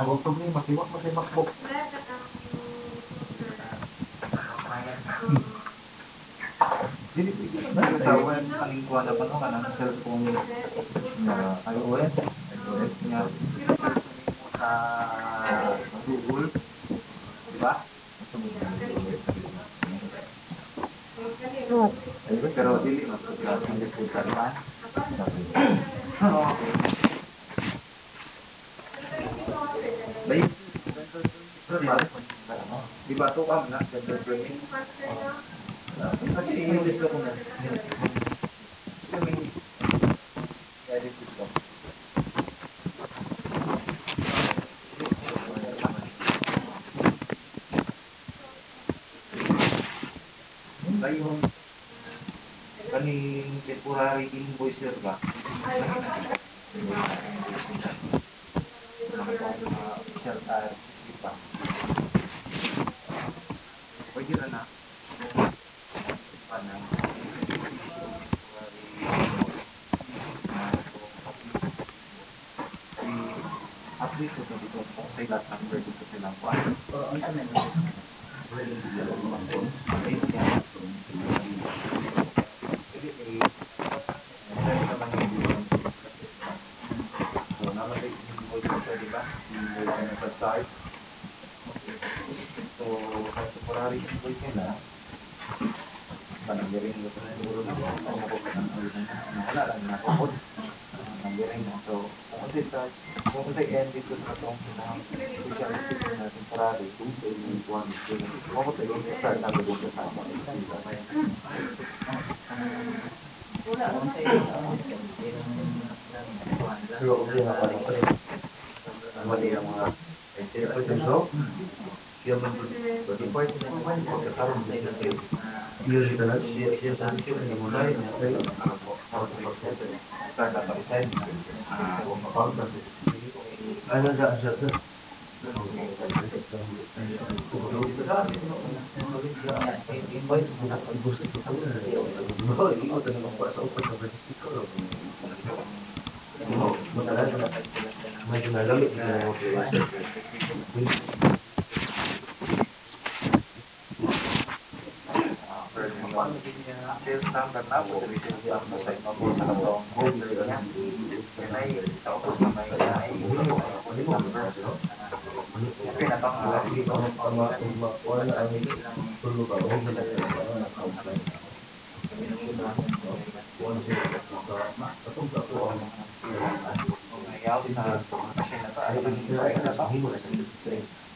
Ang problema, tiwak mo sa makbok. Dili pwede na Nagtawan aning kuha na pa no kanang cellphone nga iOS, iOS niya mo sa Google, di ba? Pero dili magpugla ang report man. Okay. Bay, di ba to kam na gender training? Kasi English ko na. Kami edit ko. Dayon kaning temporary invoicer ba? Official di ba? Pwede na pa na update ko dito kung sa ilang number dito silang pa. So, namatay invoice ko, di ba? Invoice na sa start. So, sa temporary invoice nila, pananggaring ko na siguro na kanya ko wala lang na ako nanggaring na. So, kung kasi end dito sa itong social na temporary, kung sa yung buwan, kung sa yung start na doon sa sama. Pero kung hindi ako pa rin. Mali ang mga so, siya man doon. Report na pagkakaroon din natin. Yun talaga siya sa akin hindi mo na yun. Start na pa-resign. Ano na siya sir? Medyo nagamit na Sales number na po, sales number sa ino sa katong holder niya. May sa ubos na may number. Pinatang dito. Mayaw sa machine na to.